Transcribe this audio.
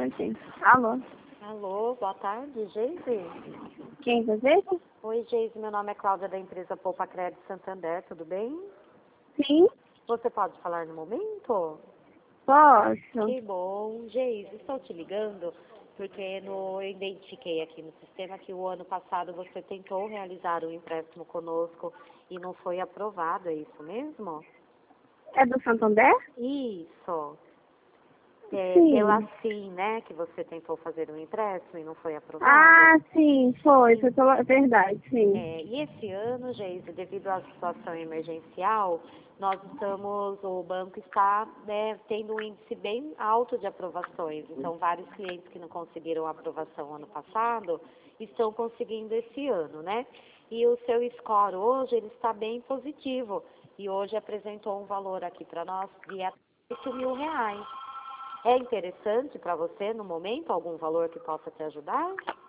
instante. Alô? Alô, boa tarde, Geise? Quem deseja? Oi, Geise, meu nome é Cláudia da empresa Poupa Crédito Santander, tudo bem? Sim, Você pode falar no momento? posso. Que bom. Geise, estou te ligando porque eu identifiquei aqui no sistema que o ano passado você tentou realizar um empréstimo conosco e não foi aprovado, é isso mesmo? É do Santander? Isso. Sim. Pela SIM, né, que você tentou fazer um empréstimo e não foi aprovado? Ah, sim, foi pela verdade, sim. E esse ano, Geise, devido à situação emergencial, o banco está, né, tendo um índice bem alto de aprovações. Então, vários clientes que não conseguiram aprovação ano passado estão conseguindo esse ano, né? E o seu score hoje, ele está bem positivo. E hoje apresentou um valor aqui para nós de até R$ 8.000. É interessante para você, no momento, algum valor que possa te ajudar?